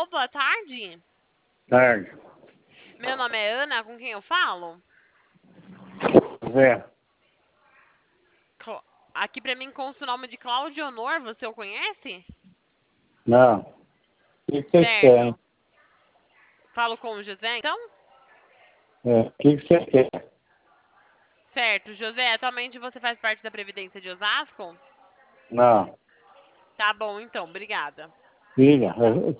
Alô, boa tarde. Tarde. Meu nome é Ana, com quem eu falo? Zé. Aqui pra mim consta o nome de Cláudio Honor, você o conhece? Não. O que vocês querem? Certo. Falo com o José, então? O que você quer? Certo. José, atualmente você faz parte da Previdência de Osasco? Não. Tá bom, então. Obrigada. Filha,